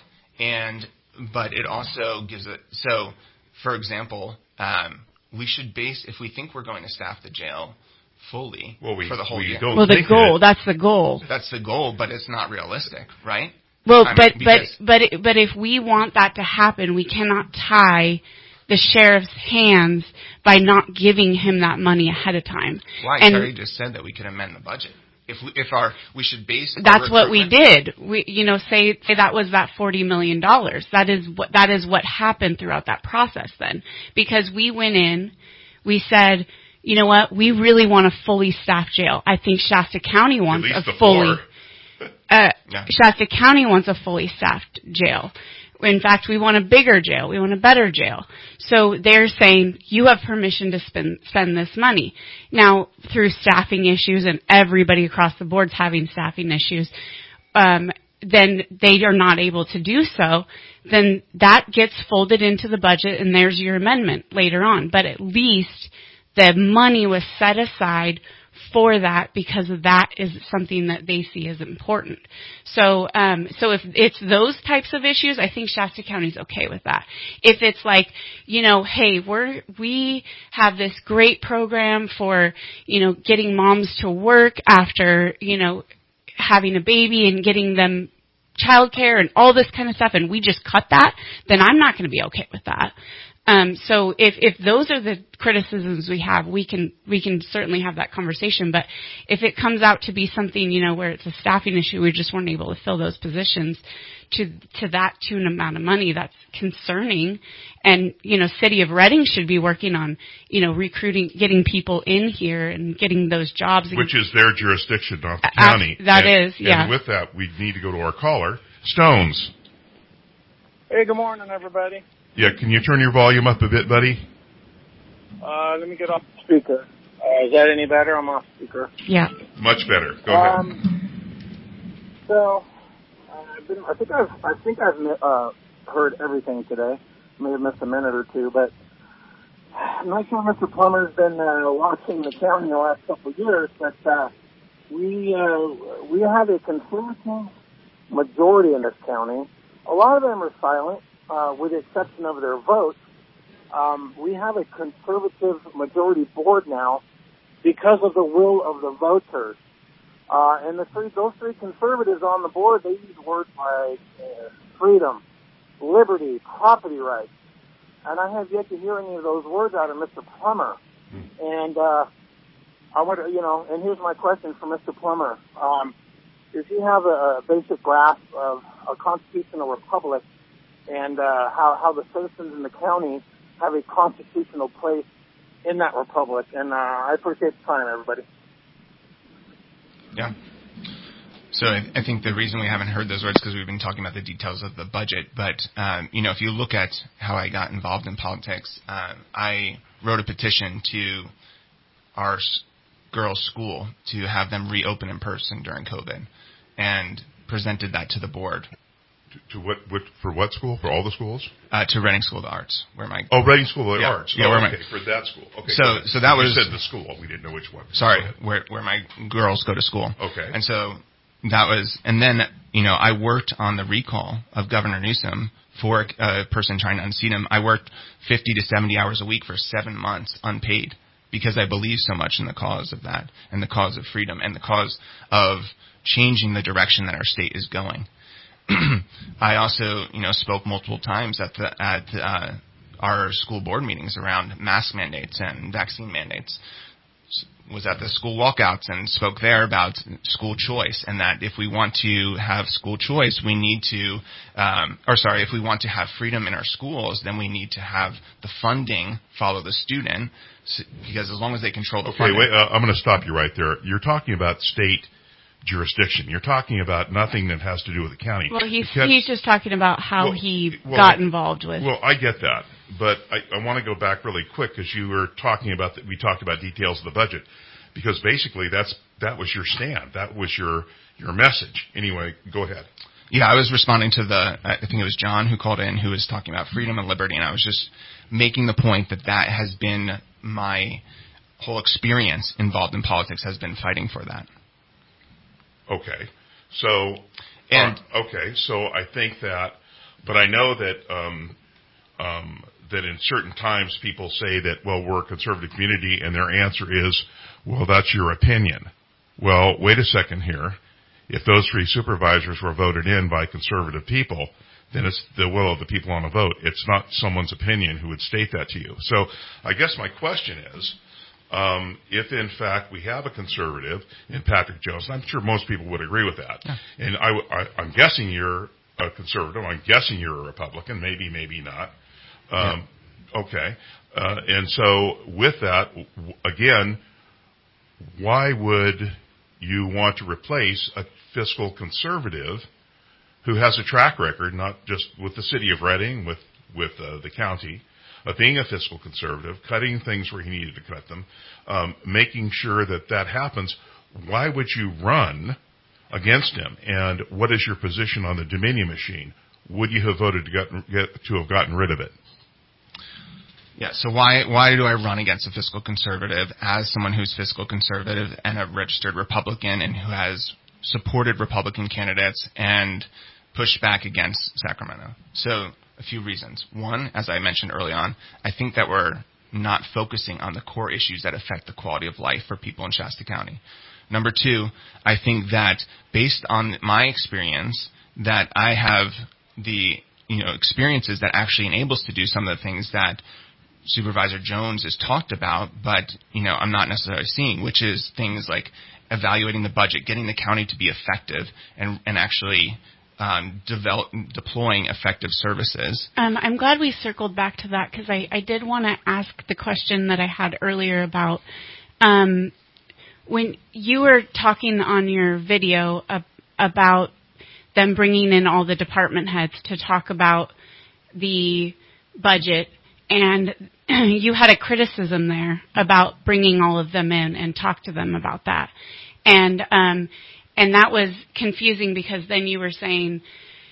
But it also gives it, so for example, we should if we think we're going to staff the jail fully for the whole year. That's the goal. That's the goal, but it's not realistic, right? Well, but if we want that to happen, we cannot tie the sheriff's hands by not giving him that money ahead of time. Why? Terry just said that we could amend the budget. We should base. That's what we did. Say that was that $40 million. That is what happened throughout that process then, because we went in, we said, you know what? We really want a fully staffed jail. I think Shasta County wants Shasta County wants a fully staffed jail. In fact, we want a bigger jail. We want a better jail. So they're saying you have permission to spend this money. Now, through staffing issues, and everybody across the board's having staffing issues, then they are not able to do so, then that gets folded into the budget and there's your amendment later on. But at least the money was set aside for that because that is something that they see as important. So if it's those types of issues, I think Shasta County's okay with that. If it's like, hey, we have this great program for, getting moms to work after, having a baby and getting them childcare and all this kind of stuff, and we just cut that, then I'm not going to be okay with that. So if those are the criticisms we have, we can certainly have that conversation. But if it comes out to be something, where it's a staffing issue, we just weren't able to fill those positions to that tune amount of money, that's concerning. And, City of Reading should be working on, recruiting, getting people in here and getting those jobs. Which is their jurisdiction, not the county. Yeah. And with that, we need to go to our caller, Stones. Hey, good morning, everybody. Yeah, can you turn your volume up a bit, buddy? Let me get off the speaker. Is that any better? I'm off speaker. Yeah. Much better. Go ahead. So, I think I've heard everything today. May have missed a minute or two, but I'm not sure Mr. Plummer's been watching the county the last couple of years, but we have a conservative majority in this county. A lot of them are silent. With the exception of their votes, we have a conservative majority board now because of the will of the voters. And those three conservatives on the board, they use words like freedom, liberty, property rights. And I have yet to hear any of those words out of Mr. Plummer. And I wonder, and here's my question for Mr. Plummer. Does he have a basic grasp of a constitutional republic and how the citizens in the county have a constitutional place in that republic? And I appreciate the time, everybody. Yeah. So I think the reason we haven't heard those words is because we've been talking about the details of the budget. But, if you look at how I got involved in politics, I wrote a petition to our girls' school to have them reopen in person during COVID and presented that to the board. To what for what school? For all the schools? To Reading School of the Arts, where my Reading School of the Arts. Yeah, for that school. Okay. So that was you said the school. We didn't know which one. Sorry, where my girls go to school. Okay. And so that was, and then I worked on the recall of Governor Newsom for a person trying to unseat him. I worked 50 to 70 hours a week for 7 months unpaid because I believe so much in the cause of that and the cause of freedom and the cause of changing the direction that our state is going. I also, spoke multiple times at our school board meetings around mask mandates and vaccine mandates. Was at the school walkouts and spoke there about school choice and that if we want to have school choice, we need to, if we want to have freedom in our schools, then we need to have the funding follow the student because as long as they control the funding. Okay, wait, I'm going to stop you right there. You're talking about state jurisdiction. You're talking about nothing that has to do with the county. Well, he's just talking about how he got involved with. Well, I get that, but I want to go back really quick because you were talking about we talked about details of the budget because basically that was your stand, that was your message. Anyway, go ahead. Yeah, I was responding to I think it was John who called in who was talking about freedom and liberty, and I was just making the point that has been my whole experience involved in politics has been fighting for that. Okay, so I think that, but I know that that in certain times people say that we're a conservative community, and their answer is, that's your opinion. Well, wait a second here. If those three supervisors were voted in by conservative people, then it's the will of the people on a vote. It's not someone's opinion who would state that to you. So I guess my question is, if in fact we have a conservative in Patrick Jones, and I'm sure most people would agree with that, and I'm guessing you're a conservative, I'm guessing you're a Republican, maybe not. Okay, and so with that, again, why would you want to replace a fiscal conservative who has a track record, not just with the city of Reading, with the county, of being a fiscal conservative, cutting things where he needed to cut them, making sure that happens? Why would you run against him. And what is your position on the Dominion machine? Would you have voted to have gotten rid of it? Yeah, so why do I run against a fiscal conservative as someone who's fiscal conservative and a registered Republican and who has supported Republican candidates and pushed back against Sacramento? So a few reasons. One, as I mentioned early on, I think that we're not focusing on the core issues that affect the quality of life for people in Shasta County. Number two, I think that based on my experience, that I have the experiences that actually enables to do some of the things that Supervisor Jones has talked about, but I'm not necessarily seeing, which is things like evaluating the budget, getting the county to be effective, and actually deploying effective services. I'm glad we circled back to that, because I did want to ask the question that I had earlier about when you were talking on your video about them bringing in all the department heads to talk about the budget, and you had a criticism there about bringing all of them in and talk to them about that. And that was confusing, because then you were saying,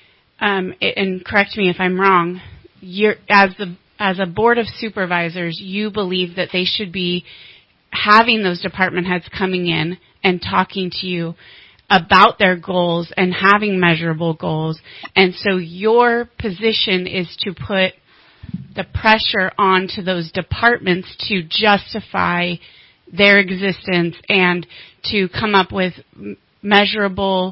and correct me if I'm wrong, as a board of supervisors, you believe that they should be having those department heads coming in and talking to you about their goals and having measurable goals. And so your position is to put the pressure onto those departments to justify their existence and to come up with measurable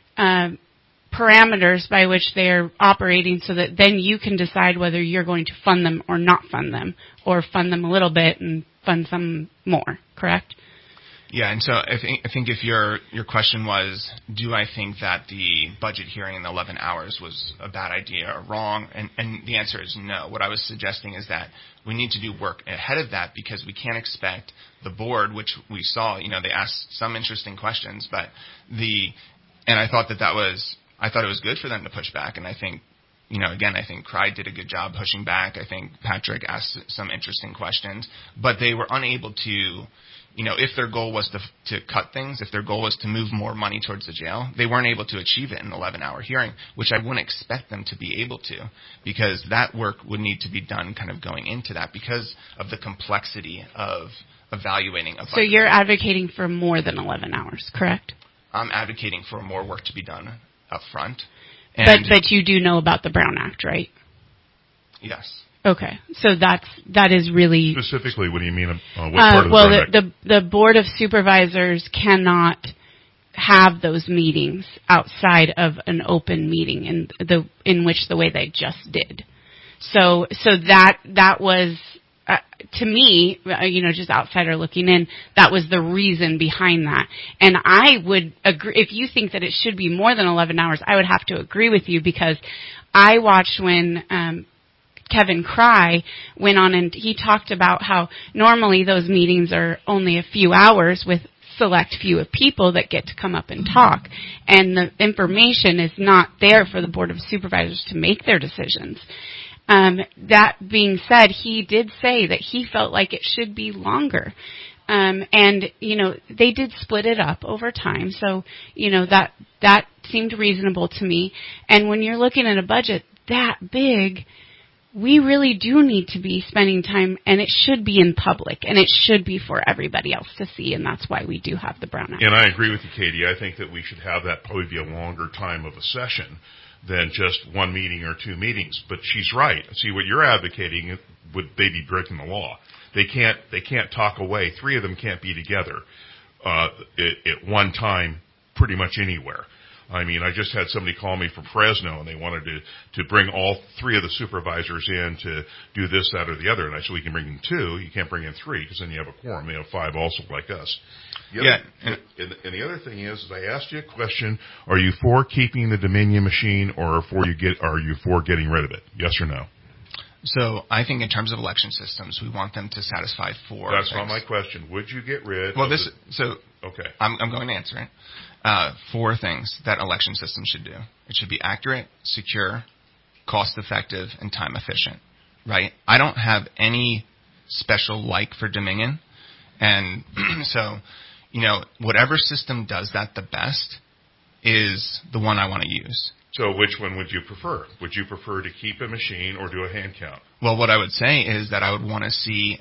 parameters by which they're operating, so that then you can decide whether you're going to fund them or not fund them, or fund them a little bit and fund some more, correct? Yeah, and so I think if your question was, do I think that the budget hearing in the 11 hours was a bad idea or wrong, and the answer is no. What I was suggesting is that we need to do work ahead of that, because we can't expect the board, which we saw, they asked some interesting questions, but I thought it was good for them to push back, and I think, again, I think Clyde did a good job pushing back. I think Patrick asked some interesting questions, but they were unable to, if their goal was to cut things, if their goal was to move more money towards the jail, they weren't able to achieve it in an 11-hour hearing, which I wouldn't expect them to be able to, because that work would need to be done kind of going into that because of the complexity of evaluating a budget. So you're advocating for more than 11 hours, correct? I'm advocating for more work to be done up front. But you do know about the Brown Act, right? Yes. Okay, so that is really specifically. What do you mean? What part of the Brown Act? The Board of Supervisors cannot have those meetings outside of an open meeting in which the way they just did. So that was to me, just outsider looking in, that was the reason behind that. And I would agree, if you think that it should be more than 11 hours, I would have to agree with you, because I watched when Kevin Cry went on and he talked about how normally those meetings are only a few hours with select few of people that get to come up and talk. And the information is not there for the Board of Supervisors to make their decisions. That being said, he did say that he felt like it should be longer. And, they did split it up over time. So, that seemed reasonable to me. And when you're looking at a budget that big, we really do need to be spending time, and it should be in public, and it should be for everybody else to see, and that's why we do have the Brown Act. And I agree with you, Katie. I think that we should have that probably be a longer time of a session than just one meeting or two meetings. But she's right. See, what you're advocating, would they be breaking the law? They can't talk away. Three of them can't be together at one time pretty much anywhere. I mean, I just had somebody call me from Fresno, and they wanted to bring all three of the supervisors in to do this, that, or the other. And I said, we can bring in two. You can't bring in three, because then you have a quorum. They have five also like us. And the other thing is I asked you a question, are you for keeping the Dominion machine, or are you for getting rid of it? Yes or no? So I think in terms of election systems, we want them to satisfy four That's things. not my question. Would you get rid well, of this, it? So okay. I'm going to answer it. Four things that election systems should do. It should be accurate, secure, cost-effective, and time-efficient, right? I don't have any special like for Dominion. And so, whatever system does that the best, is the one I want to use. So which one would you prefer? Would you prefer to keep a machine or do a hand count? Well, what I would say is that I would want to see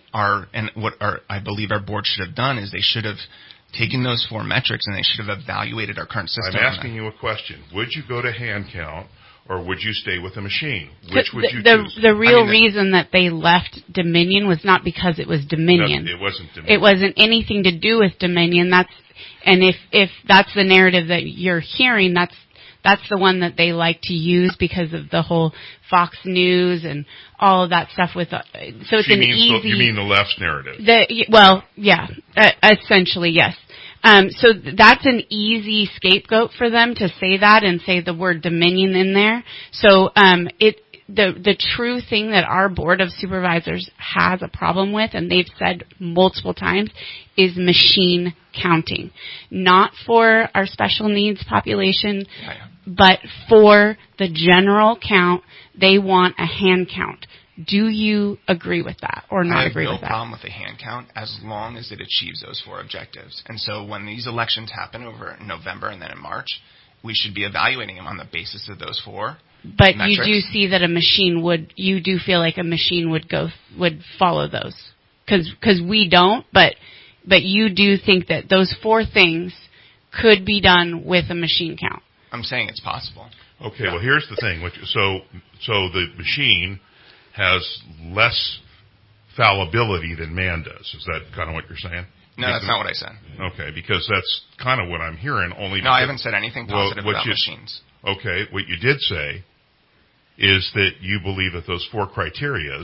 I believe our board should have done is they should have taken those 4 metrics and they should have evaluated our current system. I'm asking you a question. Would you go to hand count or would you stay with a machine? Which would you choose? The real reason that they left Dominion was not because it was Dominion. No, it wasn't Dominion. It wasn't anything to do with Dominion. And if that's the narrative that you're hearing, that's the one that they like to use because of the whole Fox News and all of that stuff with. So it's you mean the left's narrative? Essentially yes. So that's an easy scapegoat for them to say that and say the word Dominion in there. So the true thing that our board of supervisors has a problem with, and they've said multiple times, is machine counting. Not for our special needs population, but for the general count, they want a hand count. Do you agree with that or not agree with that? I have no problem with a hand count as long as it achieves those 4 objectives. And so when these elections happen over in November and then in March, we should be evaluating them on the basis of those 4 But metrics. you do see that you do feel like a machine would follow those. Because we don't, but you do think that those 4 things could be done with a machine count. I'm saying it's possible. Okay, well here's the thing. So the machine has less fallibility than man does. Is that kind of what you're saying? No, that's not what I said. Okay, because that's kind of what I'm hearing. I haven't said anything positive about machines. Okay, what you did say is that you believe that those 4 criterias,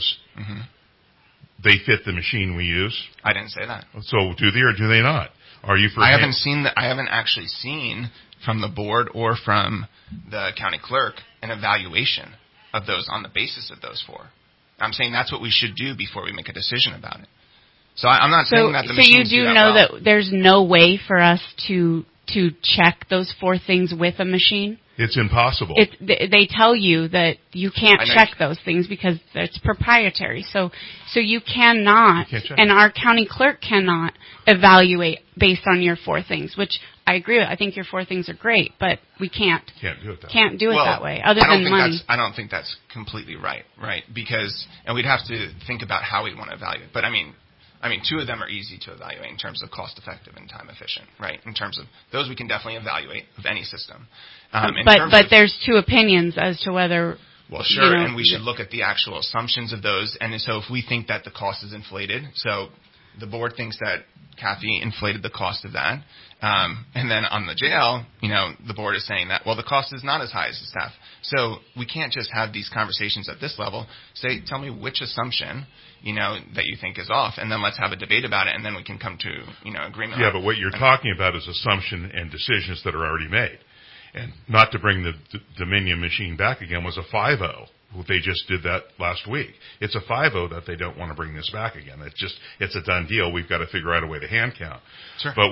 they fit the machine we use? I didn't say that. So do they or do they not? Are you for? I haven't actually seen from the board or from the county clerk an evaluation of those on the basis of those 4. I'm saying that's what we should do before we make a decision about it. So I'm not saying that the machines do that well. So you do know that there's no way for us to check those 4 things with a machine? It's impossible. They tell you that you can't check those things because it's proprietary. So you cannot, and our county clerk cannot evaluate based on your 4 things, which I agree with. I think your 4 things are great, but we can't do it that way. Other than money. I don't think that's completely right? Because, and we'd have to think about how we'd want to evaluate. But I mean, 2 of them are easy to evaluate in terms of cost effective and time efficient, right? In terms of those, we can definitely evaluate of any system. But there's 2 opinions as to whether. Well, sure, and we should look at the actual assumptions of those. And so if we think that the cost is inflated, so the board thinks that Kathy inflated the cost of that, and then on the jail, the board is saying that, well, the cost is not as high as the staff. So we can't just have these conversations at this level. Tell me which assumption, that you think is off, and then let's have a debate about it, and then we can come to, agreement. Yeah, but what you're talking about is assumption and decisions that are already made. And not to bring the Dominion machine back again was a 5-0. They just did that last week. It's a 5-0 that they don't want to bring this back again. It's a done deal. We've got to figure out a way to hand count. Sure. But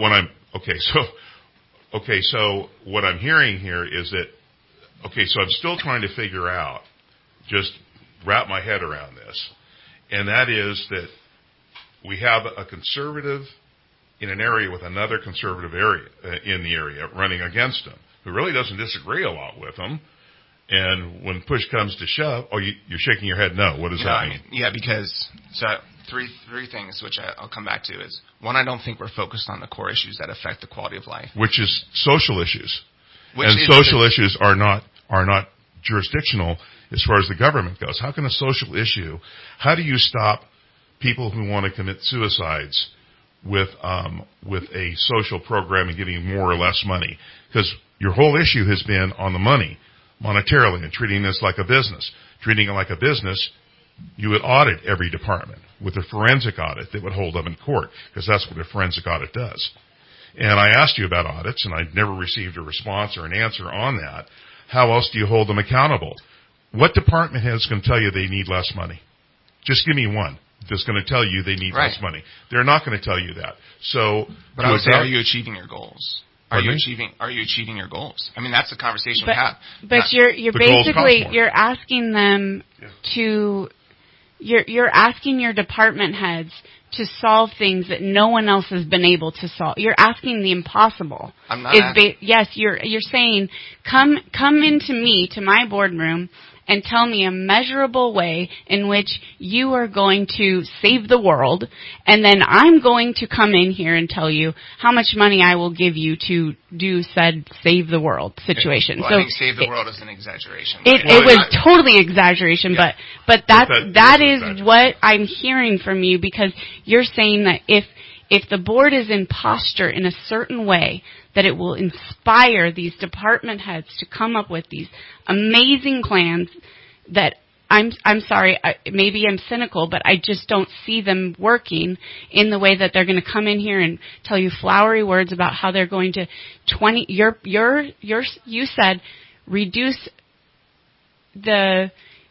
so what I'm hearing here is that, so I'm still trying to figure out, just wrap my head around this. And that is that we have a conservative in an area with another conservative area in the area running against them, who really doesn't disagree a lot with them. And when push comes to shove, you're shaking your head no. What does that mean? Yeah, because three things which I'll come back to is, one, I don't think we're focused on the core issues that affect the quality of life, which is social issues, social issues are not jurisdictional as far as the government goes. How can a social issue? How do you stop people who want to commit suicides with a social program and giving more or less money? Because your whole issue has been on the money, monetarily, and treating this like a business. Treating it like a business, you would audit every department with a forensic audit that would hold them in court, because that's what a forensic audit does. And I asked you about audits, and I never received a response or an answer on that. How else do you hold them accountable? What department head is going to tell you they need less money? Just give me one that's going to tell you they need less money. They're not going to tell you that. So, but I would say, are you achieving your goals? Are you achieving your goals? I mean, that's the conversation we have. But you're basically asking them to you're asking your department heads to solve things that no one else has been able to solve. You're asking the impossible. I'm not yes, you're saying, come into me, to my boardroom, and tell me a measurable way in which you are going to save the world, and then I'm going to come in here and tell you how much money I will give you to do said save the world situation. Well, so I think save the world is an exaggeration. It was totally exaggeration, yeah. but that is what I'm hearing from you, because you're saying that if the board is in posture in a certain way, that it will inspire these department heads to come up with these amazing plans that I'm sorry, maybe I'm cynical, but I just don't see them working in the way that they're going to come in here and tell you flowery words about how they're going to you said reduce the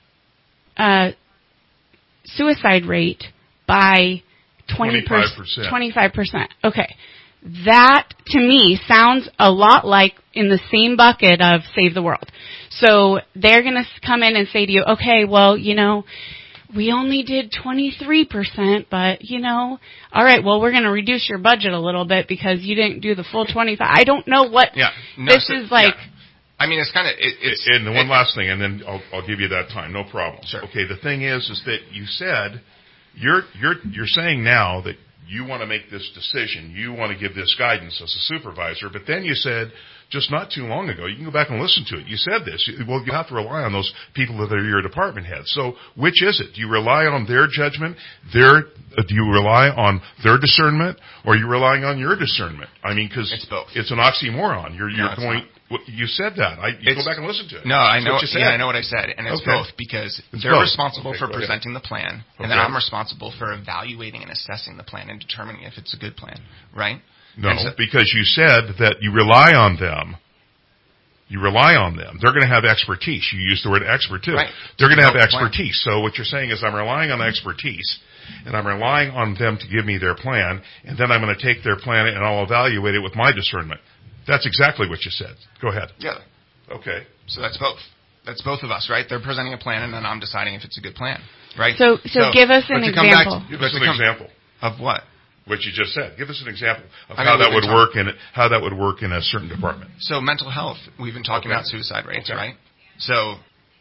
suicide rate by 25%. Okay. That, to me, sounds a lot like in the same bucket of Save the World. So they're going to come in and say to you, okay, well, we only did 23%, but, all right, well, we're going to reduce your budget a little bit because you didn't do the full 25. I don't know what this is like. Yeah. I mean, it's kind of... And the one last thing, and then I'll give you that time. No problem. Sure. Okay, the thing is that you said, you're saying now that you want to make this decision, you want to give this guidance as a supervisor, but then you said, just not too long ago, you can go back and listen to it, you said this, well, you have to rely on those people that are your department heads. So which is it? Do you rely on their judgment, do you rely on their discernment, or are you relying on your discernment? I mean, because it's an oxymoron. You're going... You said that. You go back and listen to it. No, I know. Yeah, I know what I said, and it's both, because they're responsible for presenting the plan, and then I'm responsible for evaluating and assessing the plan and determining if it's a good plan, right? No, because you said that you rely on them. You rely on them. They're going to have expertise. You used the word expert too. Right. They're going to have expertise. So what you're saying is, I'm relying on the expertise, and I'm relying on them to give me their plan, and then I'm going to take their plan and I'll evaluate it with my discernment. That's exactly what you said. Go ahead. Yeah. Okay. So that's both. That's both of us, right? They're presenting a plan, and then I'm deciding if it's a good plan, right? So give us an example. Give us an example. Of what? What you just said. Give us an example of how that would work in a certain department. So mental health. We've been talking about suicide rates, right? So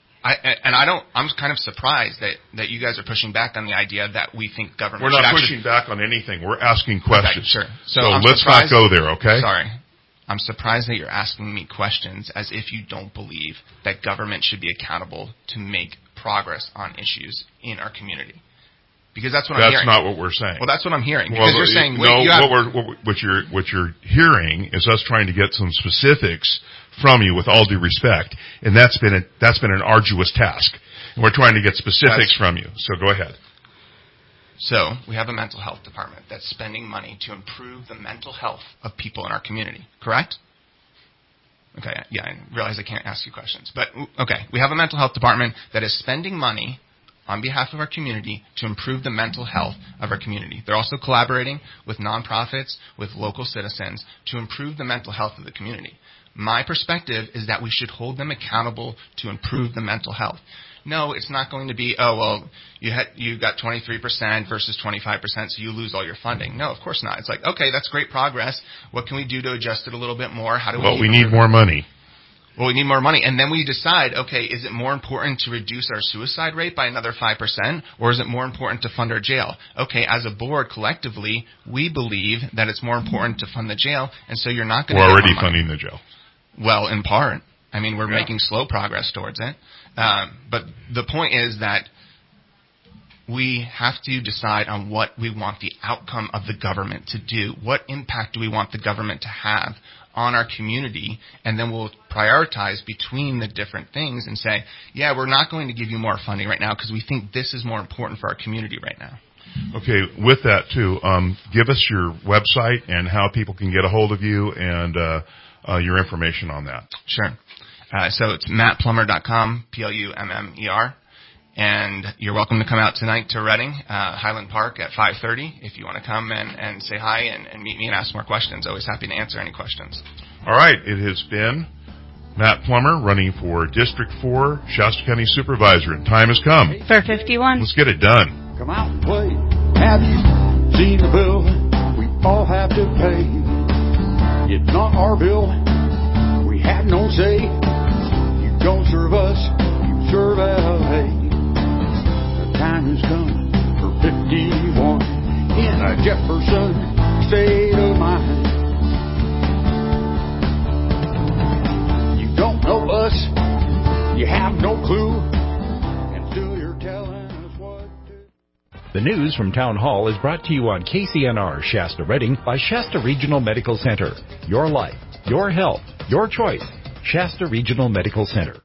I'm kind of surprised that you guys are pushing back on the idea that we think government. We're not pushing back on anything. We're asking questions. Okay, sure. So let's not go there, okay? Sorry. I'm surprised that you're asking me questions as if you don't believe that government should be accountable to make progress on issues in our community. Because that's what I'm hearing. That's not what we're saying. Well, that's what I'm hearing. Because you're saying... what you're hearing is us trying to get some specifics from you with all due respect. And that's been an arduous task. And we're trying to get specifics from you. So go ahead. So, we have a mental health department that's spending money to improve the mental health of people in our community, correct? Okay, yeah, I realize I can't ask you questions. But, okay, we have a mental health department that is spending money on behalf of our community to improve the mental health of our community. They're also collaborating with nonprofits, with local citizens, to improve the mental health of the community. My perspective is that we should hold them accountable to improve the mental health. No, it's not going to be, you got 23% versus 25%, so you lose all your funding. No, of course not. It's like, okay, that's great progress. What can we do to adjust it a little bit more? We need more money. Well, we need more money. And then we decide, okay, is it more important to reduce our suicide rate by another 5%, or is it more important to fund our jail? Okay, as a board, collectively, we believe that it's more important to fund the jail, and so you're not going to We're already funding the jail. Well, in part. I mean, we're making slow progress towards it. But the point is that we have to decide on what we want the outcome of the government to do. What impact do we want the government to have on our community? And then we'll prioritize between the different things and say, yeah, we're not going to give you more funding right now because we think this is more important for our community right now. Okay, with that too, give us your website and how people can get a hold of you and your information on that. Sure. So it's mattplummer.com, Plummer. And you're welcome to come out tonight to Reading, Highland Park at 5:30 if you want to come and say hi and meet me and ask more questions. Always happy to answer any questions. All right. It has been Matt Plummer running for District 4, Shasta County Supervisor. And time has come. For 51. Let's get it done. Come out and play. Have you seen the bill we all have to pay. It's not our bill, we had no say. You don't serve us, you serve LA. The time has come for 51 in a Jefferson state of mind. You don't know us, you have no clue, and still you're telling us what to. The news from Town Hall is brought to you on KCNR Shasta Redding by Shasta Regional Medical Center. Your life, your health, your choice. Shasta Regional Medical Center.